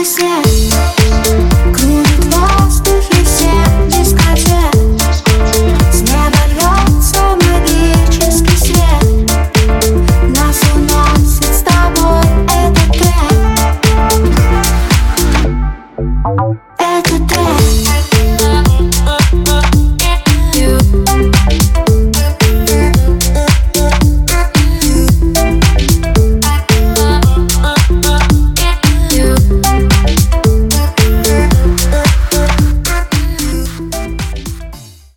белый свет кружит в воздухе все дискотек. С неба льется магический свет, нас уносит с тобой этот трек. Этот